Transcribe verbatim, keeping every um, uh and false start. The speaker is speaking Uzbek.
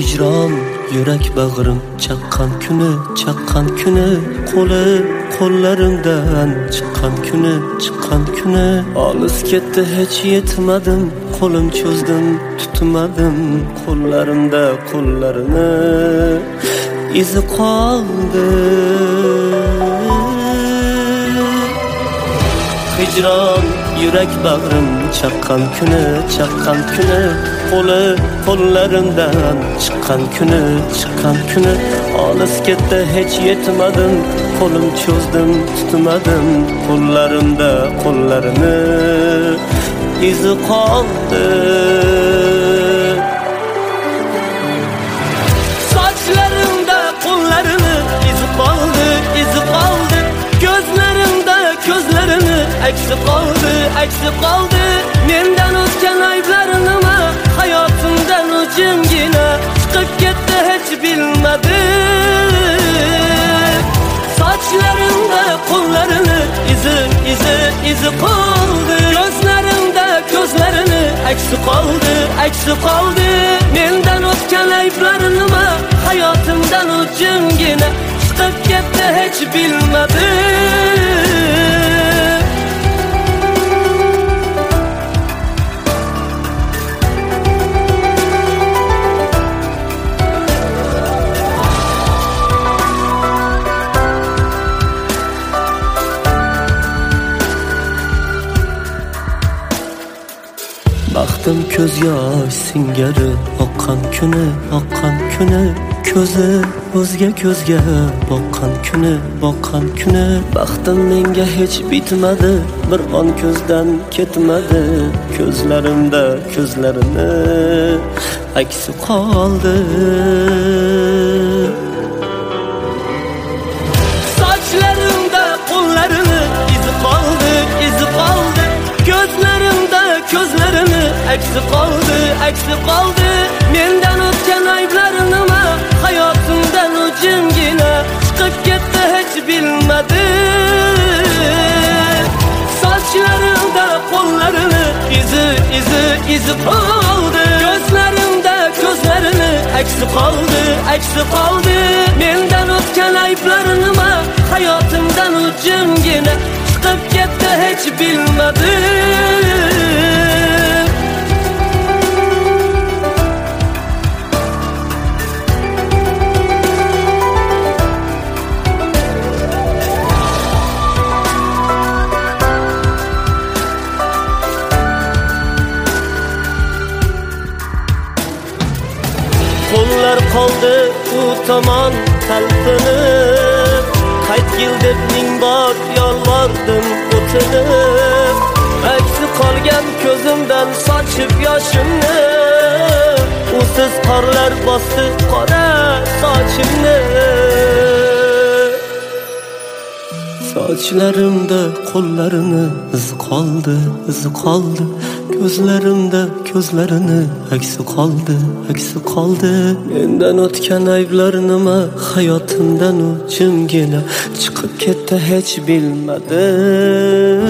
hicron yurak bag'rim chaqqan kuni, chaqqan kuni, qo'li qo'llarimdan chiqqan kuni, chiqqan kuni. Olis ketdi hech yetmadim, qo'lim cho'zdim tutmadim, qo'llarimda qo'llarini izi qoldi. Hicron yurak bag'rim chaqqan kuni, chaqqan kuni, qo'li qo'llarimdan chiqqan kuni, chiqqan kuni. Olis ketdi hech yetmadim, qo'lim cho'zdim tutmadim, qo'llarimda qo'llarini izi qoldi. Sochlarimda qo'llarini izi qoldi, izi qoldi. Ko'zlarimda ko'zlarini aksi qoldi, aksi qoldi. Mendan o'tgan ayblarim nima, hayotimdan u jimgina chiqib ketdi hech bilmadim. Sochlarimda qo'llarini izi, izi, izi qoldi. Ko'zlarimda ko'zlarini aksi qoldi, aksi qoldi. Mendan o'tgan ayblarim nima, hayotimdan u jimgina chiqib ketdi hech bilmadim. Baxtim ko'z yosh singari oqqan kuni, oqqan kuni. Ko'zi o'zga ko'zga boqqan kuni, boqqan kuni. Baxtim menga hech bitmadi, bir on ko'zdan ketmadi. Ko'zlarimda ko'zlarini aksi qoldi. Sochlarimda qo'llarini izi qoldi, izi qoldi. Ko'zlarimda ko'zlarini aksi qoldi, aksi qoldi. Mendan o'tgan ayblarim nima, hayotimdan u jimgina chiqib ketdi hech bilmadim. Sochlarimda qo'llarini izi, izi, izi qoldi. Ko'zlarimda ko'zlarini aksi qoldi, aksi qoldi. Mendan o'tgan ayblarim nima, hayotimdan u jimgina chiqib ketdi hech bilmadim. Qo'llar qoldi u tomon talpinib, qaytgil deb ming bor yolvordim o'tinib. Aksi qolgan ko'zimdan sochib yoshimni, usiz qorlar bosdi qora sochimni. Sochlarimda qo'llarini izi qoldi, izi qoldi. Ko'zlarimda ko'zlarini aksi qoldi, aksi qoldi. Mendan o'tgan ayblar nima, hayotimdan u jimgina chiqib ketdi hech bilmadim.